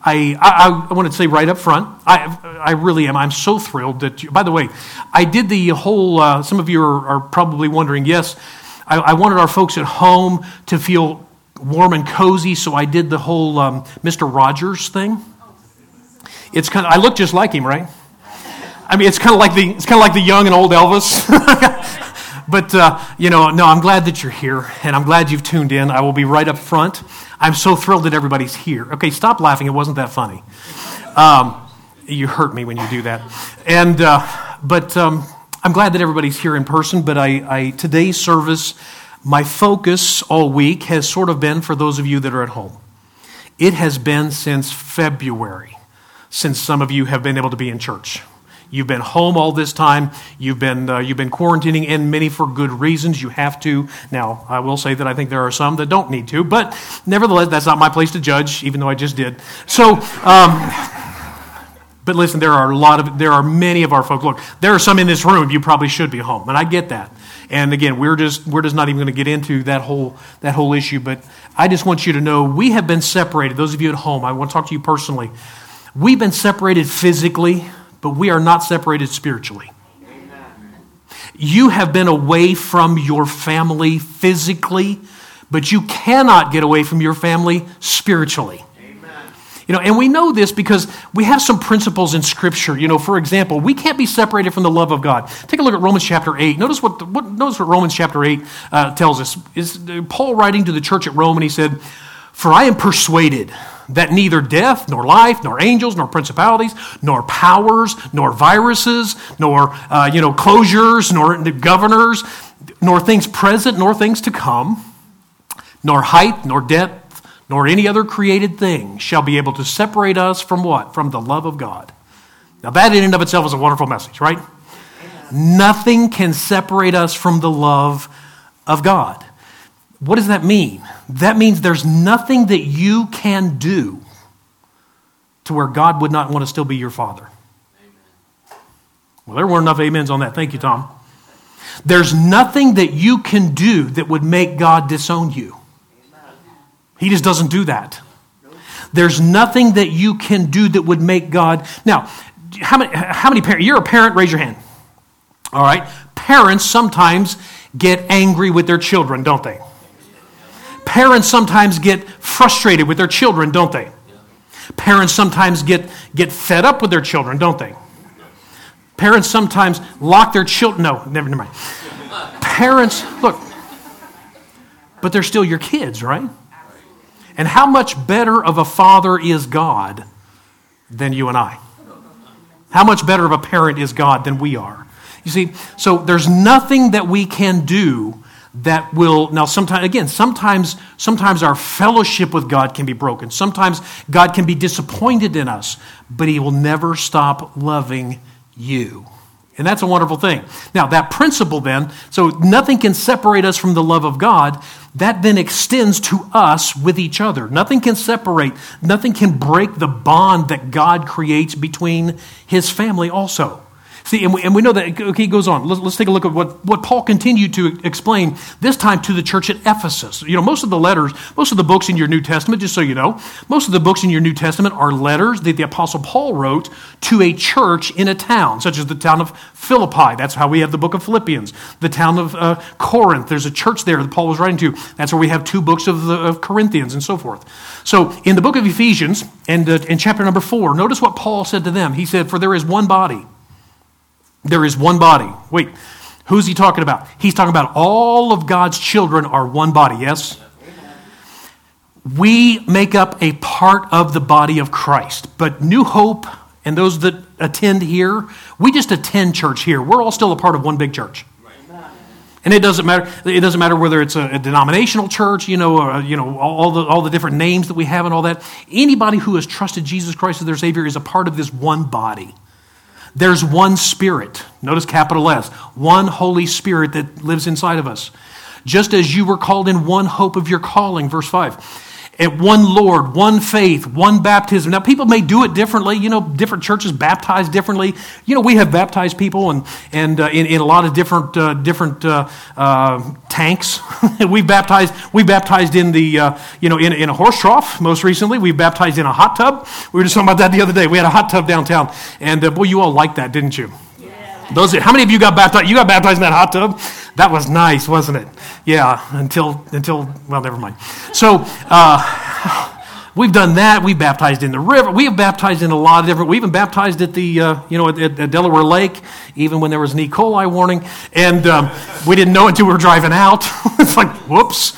I want to say right up front, I really am. I'm so thrilled that by the way, I did the whole, some of you are probably wondering, yes, I wanted our folks at home to feel warm and cozy, so I did the whole Mr. Rogers thing. It's kind of, I look just like him, right? I mean, it's kind of like the young and old Elvis. But, no, I'm glad that you're here, and I'm glad you've tuned in. I will be right up front. I'm so thrilled that everybody's here. Okay, stop laughing. It wasn't that funny. You hurt me when you do that. And but I'm glad that everybody's here in person, but today's service, my focus all week has sort of been for those of you that are at home. It has been since February, since some of you have been able to be in church. You've been home all this time. You've been quarantining, and many for good reasons. You have to. Now, I will say that I think there are some that don't need to, but nevertheless, that's not my place to judge, even though I just did. So, but listen, there are many of our folks. Look, there are some in this room. You probably should be home, and I get that. And again, we're just not even going to get into that whole issue. But I just want you to know we have been separated. Those of you at home, I want to talk to you personally. We've been separated physically, but we are not separated spiritually. Amen. You have been away from your family physically, but you cannot get away from your family spiritually. Amen. And we know this because we have some principles in Scripture. For example, we can't be separated from the love of God. Take a look at Romans chapter 8. Notice what Romans chapter 8 tells us. Is Paul writing to the church at Rome, and he said, "For I am persuaded that neither death, nor life, nor angels, nor principalities, nor powers, nor viruses, nor closures, nor governors, nor things present, nor things to come, nor height, nor depth, nor any other created thing shall be able to separate us from what? From the love of God." Now that in and of itself is a wonderful message, right? Nothing can separate us from the love of God. What does that mean? That means there's nothing that you can do to where God would not want to still be your Father. Amen. Well, there weren't enough amens on that. Thank you, Tom. There's nothing that you can do that would make God disown you. He just doesn't do that. There's nothing that you can do that would make God... Now, how many parents... You're a parent, raise your hand. All right? Parents sometimes get angry with their children, don't they? Parents sometimes get frustrated with their children, don't they? Parents sometimes get fed up with their children, don't they? Parents sometimes lock their children... No, never mind. Parents, look, but they're still your kids, right? And how much better of a father is God than you and I? How much better of a parent is God than we are? You see, so there's nothing that we can do that will, now sometimes our fellowship with God can be broken. Sometimes God can be disappointed in us, but He will never stop loving you. And that's a wonderful thing. Now, that principle then, so nothing can separate us from the love of God, that then extends to us with each other. Nothing can separate, nothing can break the bond that God creates between His family also. See, and we know that, okay, he goes on. Let's take a look at what Paul continued to explain, this time to the church at Ephesus. Most of the letters, most of the books in your New Testament, just so you know, most of the books in your New Testament are letters that the Apostle Paul wrote to a church in a town, such as the town of Philippi. That's how we have the book of Philippians. The town of Corinth, there's a church there that Paul was writing to. That's where we have 2 books of Corinthians and so forth. So in the book of Ephesians, and in chapter number 4, notice what Paul said to them. He said, "For there is one body." There is one body. Wait, who's he talking about? He's talking about all of God's children are one body, yes? We make up a part of the body of Christ. But New Hope and those that attend here, we just attend church here. We're all still a part of one big church. And it doesn't matter. It doesn't matter whether it's a denominational church, all the different names that we have and all that. Anybody who has trusted Jesus Christ as their Savior is a part of this one body. There's one Spirit. Notice capital S. One Holy Spirit that lives inside of us. Just as you were called in one hope of your calling, verse 5. And one Lord, one faith, one baptism. Now, people may do it differently. Different churches baptize differently. We have baptized people and in a lot of different tanks. we baptized in the in a horse trough. Most recently, we baptized in a hot tub. We were just talking about that the other day. We had a hot tub downtown, and boy, you all liked that, didn't you? How many of you got baptized? You got baptized in that hot tub? That was nice, wasn't it? Yeah, until well, never mind. So, we've done that. We baptized in the river. We have baptized in a lot of different. We even baptized at the at Delaware Lake, even when there was an E. coli warning, and we didn't know until we were driving out. It's like, whoops.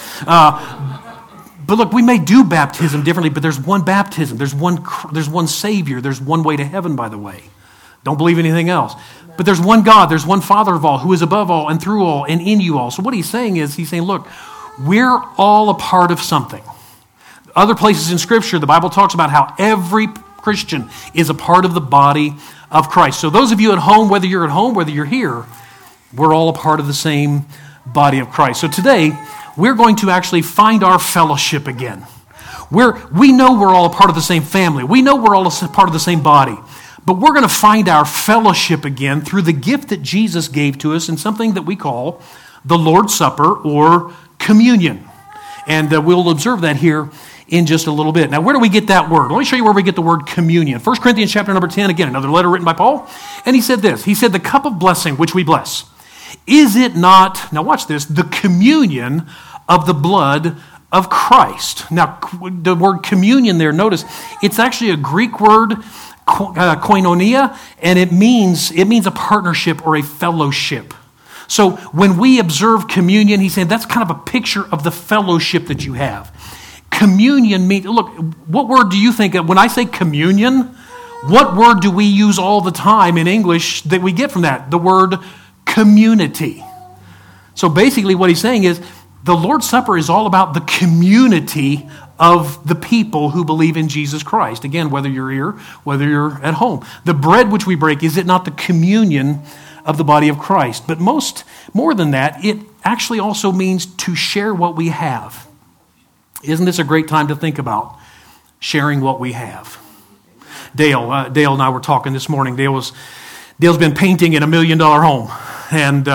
But look, we may do baptism differently, but there's one baptism. There's one Savior. There's one way to heaven, by the way. Don't believe anything else. But there's one God, there's one Father of all, who is above all and through all and in you all. So what he's saying, look, we're all a part of something. Other places in Scripture, the Bible talks about how every Christian is a part of the body of Christ. So those of you at home, whether you're here, we're all a part of the same body of Christ. So today, we're going to actually find our fellowship again. We know we're all a part of the same family. We know we're all a part of the same body. But we're going to find our fellowship again through the gift that Jesus gave to us in something that we call the Lord's Supper or communion. And we'll observe that here in just a little bit. Now, where do we get that word? Let me show you where we get the word communion. 1 Corinthians chapter number 10, again, another letter written by Paul. And he said this. He said, the cup of blessing which we bless, is it not, now watch this, the communion of the blood of Christ? Now, the word communion there, notice, it's actually a Greek word, koinonia, and it means a partnership or a fellowship. So when we observe communion, he's saying that's kind of a picture of the fellowship that you have. Communion means, look, what word do you think of when I say communion? What word do we use all the time in English that we get from that? The word community. So basically what he's saying is the Lord's Supper is all about the community of the people who believe in Jesus Christ. Again, whether you're here, whether you're at home. The bread which we break, is it not the communion of the body of Christ? But more than that, it actually also means to share what we have. Isn't this a great time to think about sharing what we have? Dale and I were talking this morning. Dale's been painting in $1 million home. And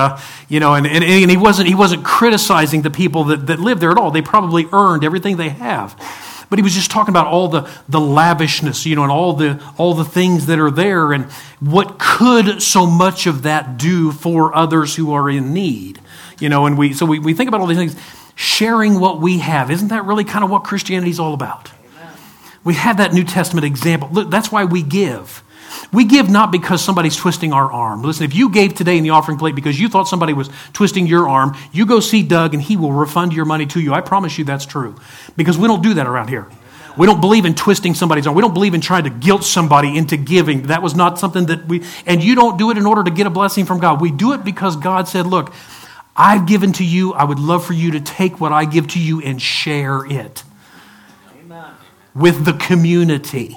he wasn't criticizing the people that live there at all. They probably earned everything they have. But he was just talking about all the lavishness, and all the things that are there, and what could so much of that do for others who are in need. And we think about all these things, sharing what we have. Isn't that really kind of what Christianity is all about? Amen. We have that New Testament example. Look, that's why we give. We give not because somebody's twisting our arm. Listen, if you gave today in the offering plate because you thought somebody was twisting your arm, you go see Doug and he will refund your money to you. I promise you that's true. Because we don't do that around here. We don't believe in twisting somebody's arm. We don't believe in trying to guilt somebody into giving. That was not something and you don't do it in order to get a blessing from God. We do it because God said, look, I've given to you. I would love for you to take what I give to you and share it. Amen. With the community.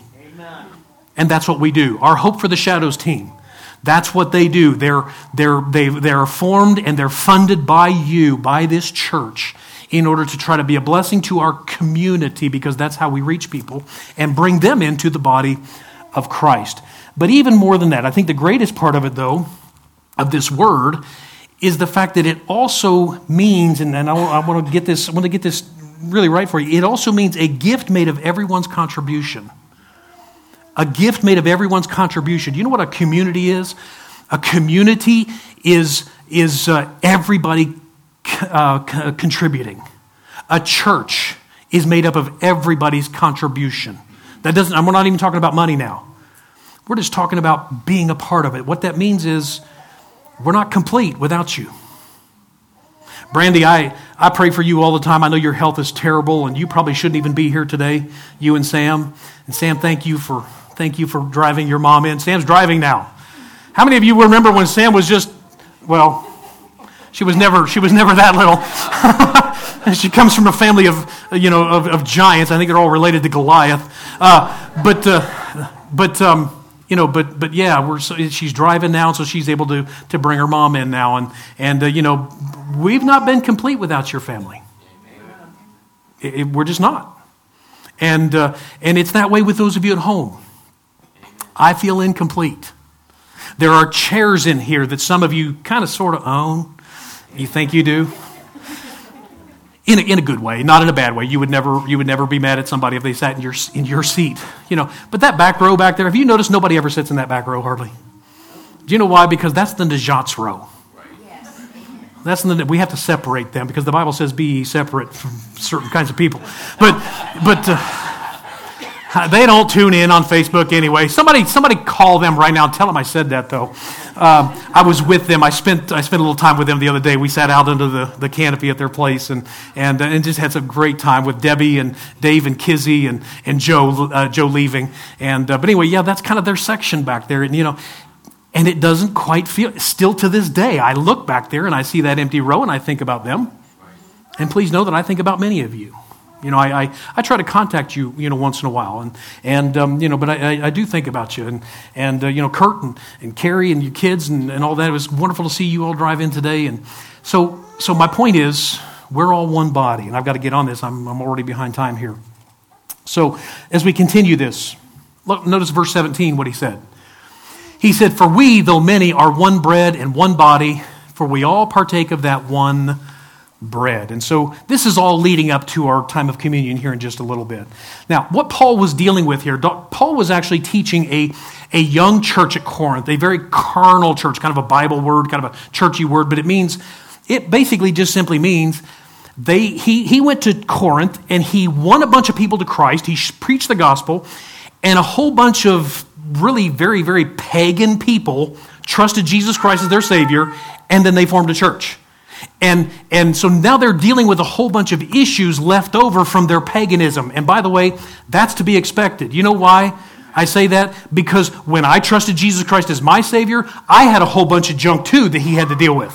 And that's what we do. Our Hope for the Shadows team, that's what they do. They're formed and they're funded by you, by this church, in order to try to be a blessing to our community, because that's how we reach people and bring them into the body of Christ. But even more than that, I think the greatest part of it, though, of this word, is the fact that it also means, and I want to get this really right for you. It also means a gift made of everyone's contribution. A gift made of everyone's contribution. Do you know what a community is? A community is everybody contributing. A church is made up of everybody's contribution. We're not even talking about money now. We're just talking about being a part of it. What that means is we're not complete without you. Brandy, I pray for you all the time. I know your health is terrible, and you probably shouldn't even be here today, you and Sam. And Sam, thank you for driving your mom in. Sam's driving now. How many of you remember when Sam was just, well, she was never that little. She comes from a family of giants. I think they're all related to Goliath. But yeah, she's driving now, so she's able to bring her mom in now, and we've not been complete without your family. We're just not. And it's that way with those of you at home. I feel incomplete. There are chairs in here that some of you kind of sort of own. You think you do? In a good way, not in a bad way. You would never be mad at somebody if they sat in your seat, But that back row back there, have you noticed nobody ever sits in that back row hardly? Do you know why? Because that's the Najat's row. We have to separate them because the Bible says be ye separate from certain kinds of people. But they don't tune in on Facebook anyway. Somebody call them right now and tell them I said that though. I was with them. I spent a little time with them the other day. We sat out under the canopy at their place and just had some great time with Debbie and Dave and Kizzy and Joe leaving. But anyway, yeah, that's kind of their section back there. And it doesn't quite feel, still to this day, I look back there and I see that empty row and I think about them. And please know that I think about many of you. I try to contact you, once in a while, but I do think about you, and Kurt and Carrie and your kids and all that. It was wonderful to see you all drive in today, and so my point is, we're all one body, and I've got to get on this. I'm already behind time here. So as we continue this, look, notice verse 17, what he said. He said, "For we, though many, are one bread and one body, for we all partake of that one bread." And so this is all leading up to our time of communion here in just a little bit. Now, what Paul was dealing with here, Paul was actually teaching a young church at Corinth, a very carnal church, kind of a Bible word, kind of a churchy word, but it basically just simply means he went to Corinth and he won a bunch of people to Christ. He preached the gospel, and a whole bunch of really very, very pagan people trusted Jesus Christ as their Savior, and then they formed a church. And so now they're dealing with a whole bunch of issues left over from their paganism. And by the way, that's to be expected. You know why I say that? Because when I trusted Jesus Christ as my Savior, I had a whole bunch of junk too that He had to deal with.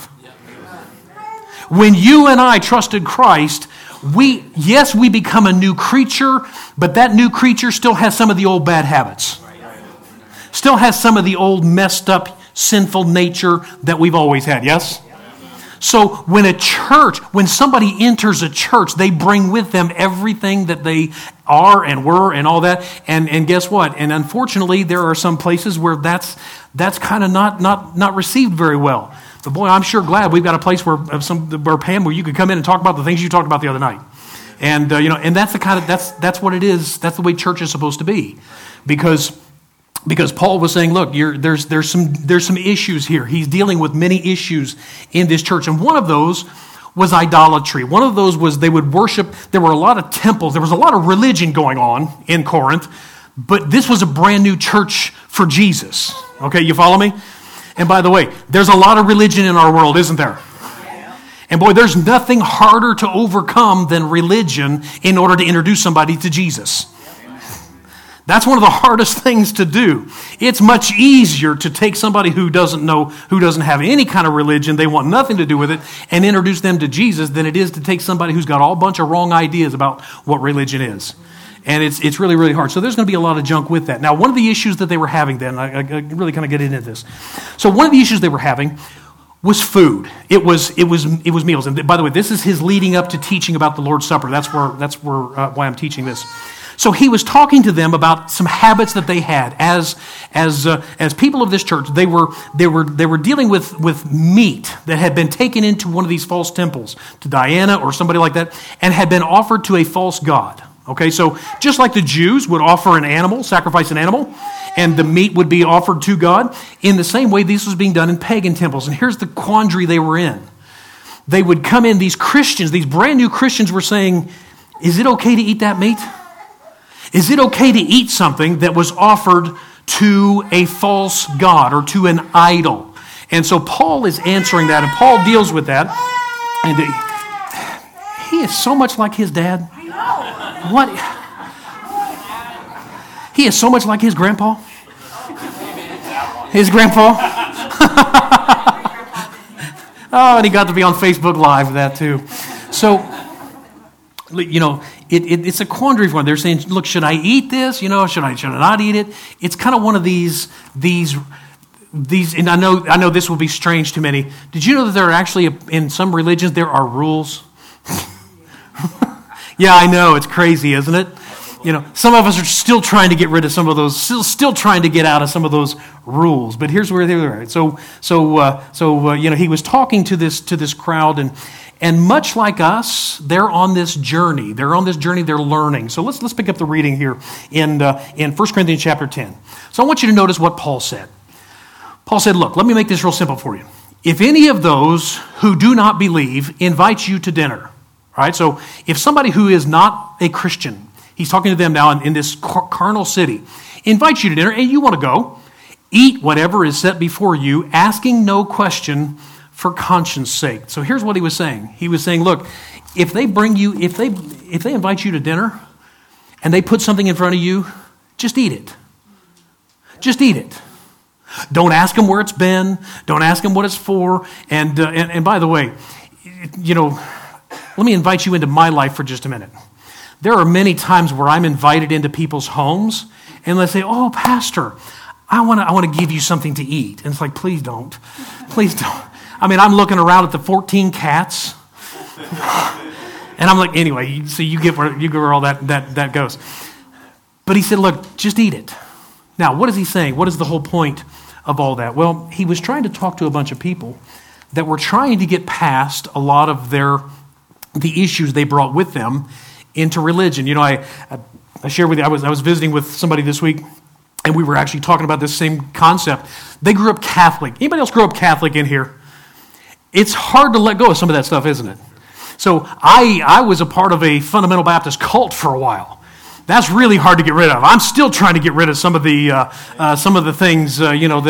When you and I trusted Christ, we become a new creature, but that new creature still has some of the old bad habits. Still has some of the old messed up sinful nature that we've always had, yes? So when somebody enters a church, they bring with them everything that they are and were and all that. And guess what? And unfortunately, there are some places where that's kind of not received very well. But boy, I'm sure glad we've got a place where Pam, where you could come in and talk about the things you talked about the other night. And and that's that's what it is. That's the way church is supposed to be, because Paul was saying, look, there's some issues here. He's dealing with many issues in this church. And one of those was idolatry. One of those was they would worship. There were a lot of temples. There was a lot of religion going on in Corinth. But this was a brand new church for Jesus. Okay, you follow me? And by the way, there's a lot of religion in our world, isn't there? And boy, there's nothing harder to overcome than religion in order to introduce somebody to Jesus. That's one of the hardest things to do. It's much easier to take somebody who doesn't have any kind of religion, they want nothing to do with it, and introduce them to Jesus than it is to take somebody who's got all a bunch of wrong ideas about what religion is. And it's really, really hard. So there's going to be a lot of junk with that. Now, one of the issues that they were having then, I really kind of get into this. So one of the issues they were having was food. It was meals. And by the way, this is his leading up to teaching about the Lord's Supper. That's why I'm teaching this. So he was talking to them about some habits that they had as people of this church. They were dealing with meat that had been taken into one of these false temples, to Diana or somebody like that, and had been offered to a false god. Okay, so just like the Jews would offer an animal, sacrifice an animal, and the meat would be offered to God, in the same way this was being done in pagan temples. And here's the quandary they were in. They would come in, these Christians, these brand new Christians were saying, is it okay to eat that meat? Is it okay to eat something that was offered to a false god or to an idol? And so Paul is answering that, and Paul deals with that. And he is so much like his dad. What? He is so much like his grandpa. His grandpa. Oh, and he got to be on Facebook Live with that too. So, it's a quandary for them. They're saying, look, should I eat this? Should I not eat it? It's kind of one of these, and I know this will be strange to many. Did you know that there are actually, in some religions, there are rules? Yeah, I know, it's crazy, isn't it? some of us are still trying to get rid of some of those, still trying to get out of some of those rules. But here's where they were at. So he was talking to this crowd, and much like us, they're on this journey. They're learning. So let's pick up the reading here in 1 Corinthians chapter 10. So I want you to notice what Paul said. Paul said, look, let me make this real simple for you. If any of those who do not believe invite you to dinner, all right? So if somebody who is not a Christian, he's talking to them now in this carnal city, invites you to dinner and you want to go, eat whatever is set before you, asking no question for conscience sake. So here's what he was saying. He was saying, look, if they invite you to dinner and they put something in front of you, just eat it. Just eat it. Don't ask them where it's been. Don't ask them what it's for. And by the way, let me invite you into my life for just a minute. There are many times where I'm invited into people's homes, and they say, "Oh, Pastor, I want to give you something to eat." And it's like, please don't. Please don't. I mean, I'm looking around at the 14 cats, and I'm like, anyway, so you get where all that goes. But he said, look, just eat it. Now, what is he saying? What is the whole point of all that? Well, he was trying to talk to a bunch of people that were trying to get past a lot of the issues they brought with them into religion. I shared with you, I was visiting with somebody this week, and we were actually talking about this same concept. They grew up Catholic. Anybody else grew up Catholic in here? It's hard to let go of some of that stuff, isn't it? So I was a part of a fundamental Baptist cult for a while. That's really hard to get rid of. I'm still trying to get rid of some of the things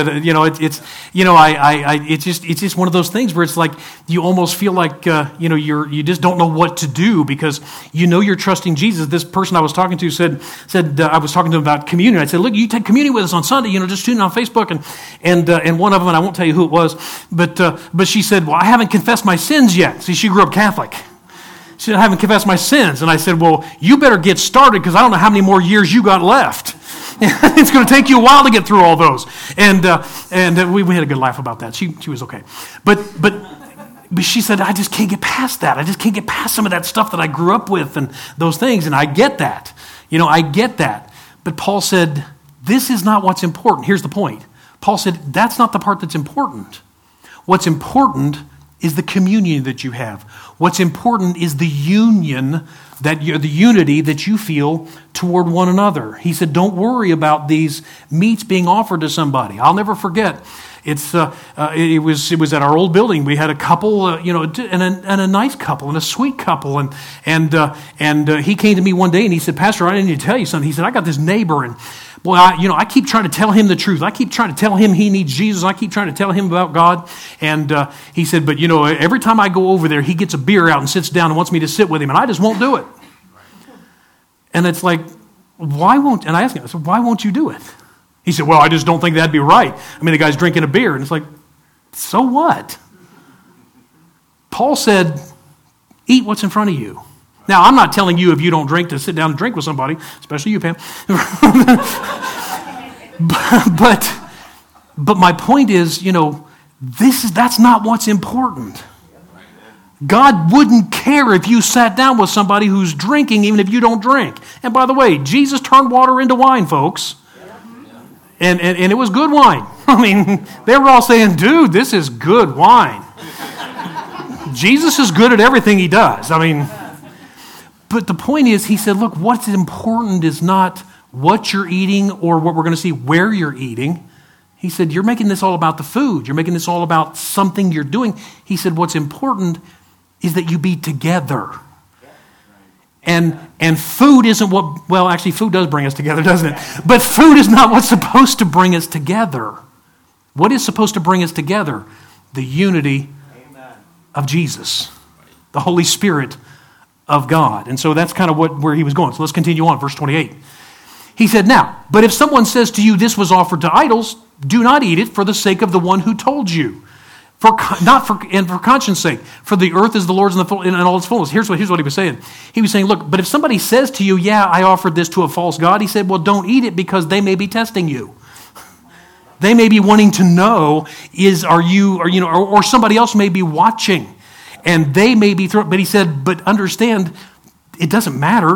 it's just one of those things where it's like you almost feel like you just don't know what to do because you're trusting Jesus. This person I was talking to said I was talking to him about communion. I said, look, you take communion with us on Sunday. Just tune in on Facebook and one of them, and I won't tell you who it was, but she said, well, I haven't confessed my sins yet. See, she grew up Catholic. She said, I haven't confessed my sins. And I said, well, you better get started because I don't know how many more years you got left. It's going to take you a while to get through all those. And we had a good laugh about that. She was okay. But she said, I just can't get past that. I just can't get past some of that stuff that I grew up with and those things. And I get that. I get that. But Paul said, this is not what's important. Here's the point. Paul said, that's not the part that's important. What's important is the communion that you have. What's important is the union, the unity that you feel toward one another. He said, don't worry about these meats being offered to somebody. I'll never forget. It was at our old building. We had a couple, and a nice couple and a sweet couple, and he came to me one day and he said, Pastor, I need to tell you something. He said, I got this neighbor, and boy, I keep trying to tell him the truth. I keep trying to tell him he needs Jesus. I keep trying to tell him about God. And he said, but every time I go over there, he gets a beer out and sits down and wants me to sit with him, and I just won't do it. And it's like, why won't? And I asked him, I said, why won't you do it? He said, well, I just don't think that'd be right. I mean, the guy's drinking a beer, and it's like, so what? Paul said, eat what's in front of you. Now, I'm not telling you if you don't drink to sit down and drink with somebody, especially you, Pam. but my point is, that's not what's important. God wouldn't care if you sat down with somebody who's drinking, even if you don't drink. And by the way, Jesus turned water into wine, folks. And it was good wine. I mean, they were all saying, dude, this is good wine. Jesus is good at everything he does. I mean, but the point is, he said, look, what's important is not what you're eating or what we're going to see where you're eating. He said, you're making this all about the food. You're making this all about something you're doing. He said, what's important is that you be together. And food isn't well, actually, food does bring us together, doesn't it? But food is not what's supposed to bring us together. What is supposed to bring us together? The unity of Jesus, the Holy Spirit of God. And so that's kind of where he was going. So let's continue on, verse 28. He said, now, but if someone says to you, this was offered to idols, do not eat it for the sake of the one who told you. For conscience sake, for the earth is the Lord's and all its fullness. Here's what he was saying. He was saying, look, but if somebody says to you, yeah, I offered this to a false god, he said, well, don't eat it because they may be testing you. They may be wanting to know, or somebody else may be watching, and they may be throwing. But he said, but understand, it doesn't matter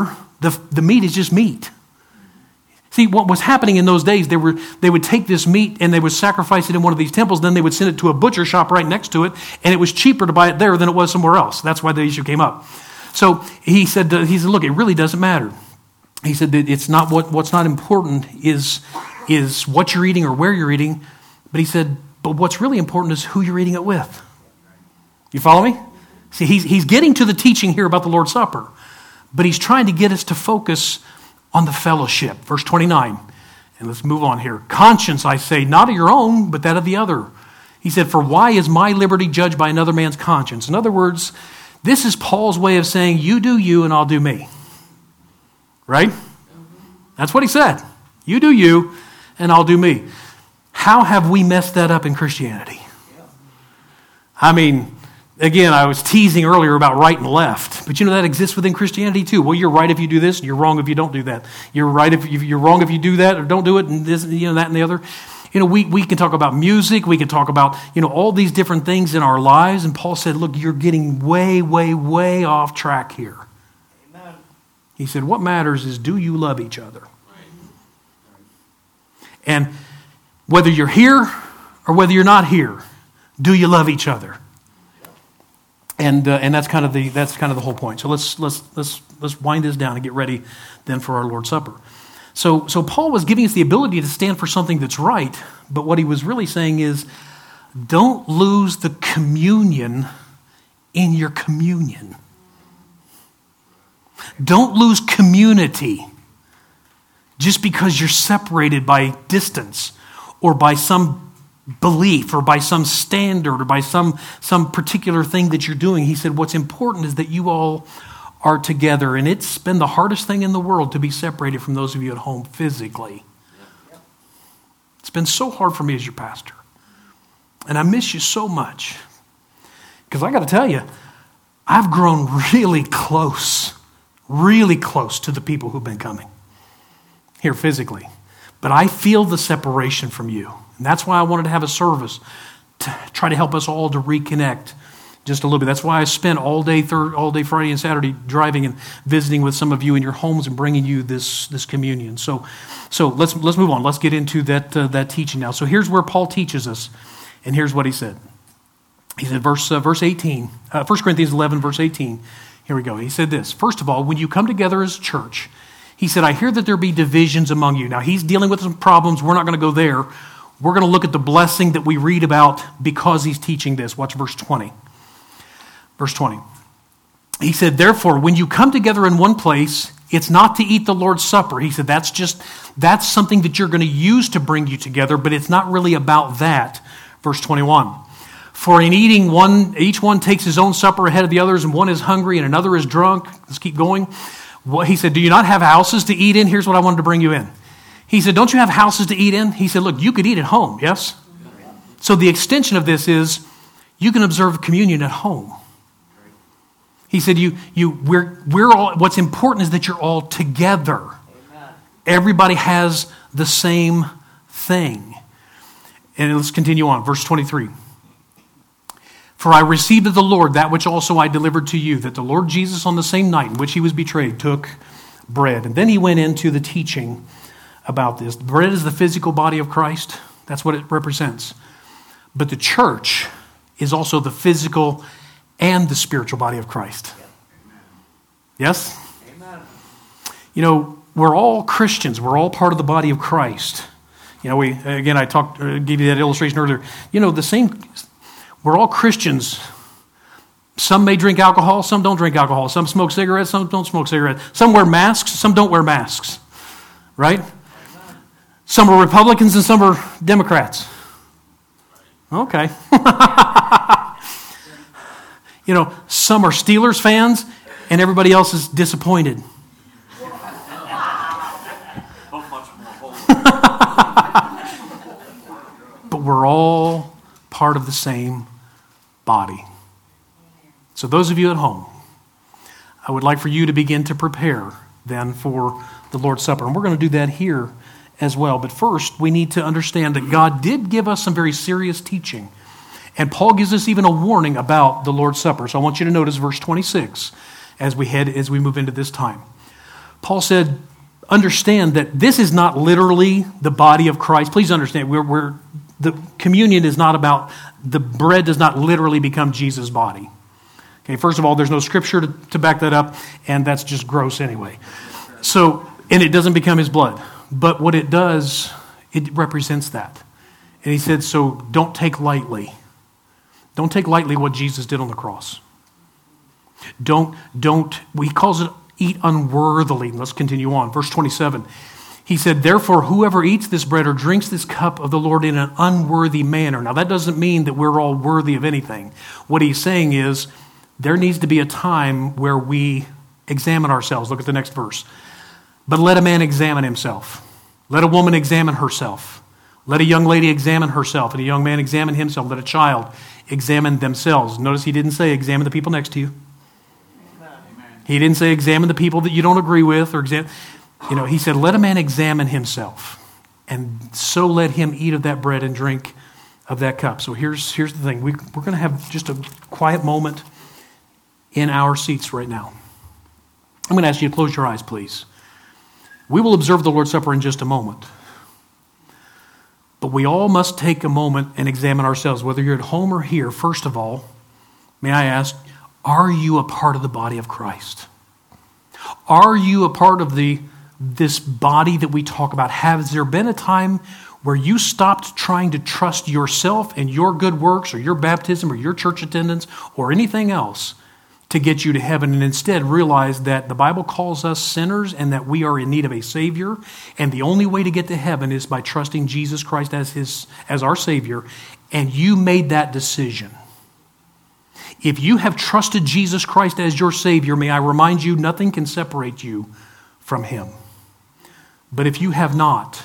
The meat is just meat. See, what was happening in those days, they would take this meat and they would sacrifice it in one of these temples, then they would send it to a butcher shop right next to it, and it was cheaper to buy it there than it was somewhere else. That's why the issue came up. So he said, look, it really doesn't matter. He said that it's not what's not important is what you're eating or where you're eating, but he said, but what's really important is who you're eating it with. You follow me? See, he's getting to the teaching here about the Lord's Supper, but he's trying to get us to focus on the fellowship. Verse 29, and let's move on here. Conscience, I say, not of your own, but that of the other. He said, for why is my liberty judged by another man's conscience? In other words, this is Paul's way of saying, you do you and I'll do me. Right? That's what he said. You do you and I'll do me. How have we messed that up in Christianity? I mean, again, I was teasing earlier about right and left, but that exists within Christianity too. Well, you're right if you do this, and you're wrong if you don't do that. You're right if you're wrong if you do that or don't do it, and this, that and the other. We can talk about music, we can talk about all these different things in our lives, and Paul said, look, you're getting way, way, way off track here. Amen. He said, what matters is, do you love each other? And whether you're here or whether you're not here, do you love each other? And that's kind of the whole point. So let's wind this down and get ready then for our Lord's Supper. So Paul was giving us the ability to stand for something that's right, but what he was really saying is, don't lose the communion in your communion. Don't lose community just because you're separated by distance or by some belief or by some standard or by some particular thing that you're doing. He said what's important is that you all are together, and it's been the hardest thing in the world to be separated from those of you at home physically. It's been so hard for me as your pastor, and I miss you so much, because I got to tell you, I've grown really close to the people who've been coming here physically, but I feel the separation from you. And that's why I wanted to have a service to try to help us all to reconnect just a little bit. That's why I spent all day Friday and Saturday driving and visiting with some of you in your homes and bringing you this communion. So let's move on. Let's get into that teaching now. So here's where Paul teaches us, and here's what he said. He said, verse 18, 1 Corinthians 11, verse 18. Here we go. He said this: first of all, when you come together as a church, he said, I hear that there be divisions among you. Now, he's dealing with some problems. We're not going to go there. We're going to look at the blessing that we read about because he's teaching this. Watch verse 20. Verse 20. He said, therefore, when you come together in one place, it's not to eat the Lord's Supper. He said, that's something that you're going to use to bring you together, but it's not really about that. Verse 21. For in eating each one takes his own supper ahead of the others, and one is hungry and another is drunk. Let's keep going. Well, he said, do you not have houses to eat in? Here's what I wanted to bring you in. He said, don't you have houses to eat in? He said, look, you could eat at home, yes? So the extension of this is you can observe communion at home. He said, we're all, what's important is that you're all together. Amen. Everybody has the same thing. And let's continue on. Verse 23. For I received of the Lord that which also I delivered to you, that the Lord Jesus on the same night in which he was betrayed took bread. And then he went into the teaching about this. Bread is the physical body of Christ. That's what it represents. But the church is also the physical and the spiritual body of Christ. Yes? Amen. We're all Christians. We're all part of the body of Christ. I gave you that illustration earlier. We're all Christians. Some may drink alcohol, some don't drink alcohol. Some smoke cigarettes, some don't smoke cigarettes. Some wear masks, some don't wear masks. Right? Some are Republicans and some are Democrats. Okay. Some are Steelers fans and everybody else is disappointed. But we're all part of the same body. So those of you at home, I would like for you to begin to prepare then for the Lord's Supper. And we're going to do that here as well. But first, we need to understand that God did give us some very serious teaching. And Paul gives us even a warning about the Lord's Supper. So I want you to notice verse 26 as we move into this time. Paul said, understand that this is not literally the body of Christ. Please understand, the communion is not about, the bread does not literally become Jesus' body. Okay, first of all, there's no scripture to back that up, and that's just gross anyway. So, and it doesn't become his blood. But what it does, it represents that. And he said, so don't take lightly. Don't take lightly what Jesus did on the cross. He calls it eat unworthily. Let's continue on. Verse 27. He said, therefore, whoever eats this bread or drinks this cup of the Lord in an unworthy manner. Now, that doesn't mean that we're all worthy of anything. What he's saying is, there needs to be a time where we examine ourselves. Look at the next verse. But let a man examine himself. Let a woman examine herself. Let a young lady examine herself, and a young man examine himself. Let a child examine themselves. Notice he didn't say examine the people next to you. He didn't say examine the people that you don't agree with, or he said let a man examine himself, and so let him eat of that bread and drink of that cup. So here's the thing. We're going to have just a quiet moment in our seats right now. I'm going to ask you to close your eyes, please. We will observe the Lord's Supper in just a moment. But we all must take a moment and examine ourselves, whether you're at home or here. First of all, may I ask, are you a part of the body of Christ? Are you a part of this body that we talk about? Has there been a time where you stopped trying to trust yourself and your good works or your baptism or your church attendance or anything else to get you to heaven, and instead realize that the Bible calls us sinners and that we are in need of a Savior, and the only way to get to heaven is by trusting Jesus Christ as our Savior, and you made that decision? If you have trusted Jesus Christ as your Savior, may I remind you, nothing can separate you from Him. But if you have not,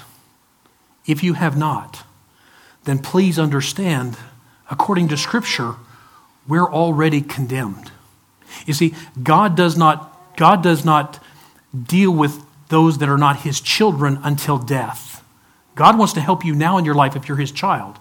then please understand, according to Scripture, we're already condemned. You see, God does not deal with those that are not His children until death. God wants to help you now in your life if you're His child.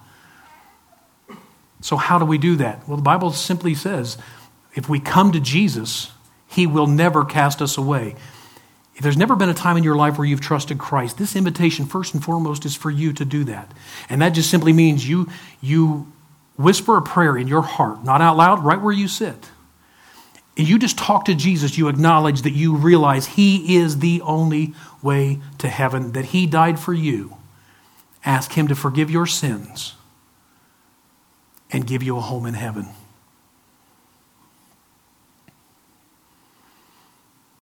So how do we do that? Well, the Bible simply says, if we come to Jesus, He will never cast us away. If there's never been a time in your life where you've trusted Christ, this invitation, first and foremost, is for you to do that. And that just simply means you whisper a prayer in your heart, not out loud, right where you sit. And you just talk to Jesus. You acknowledge that you realize He is the only way to heaven, that He died for you. Ask Him to forgive your sins and give you a home in heaven.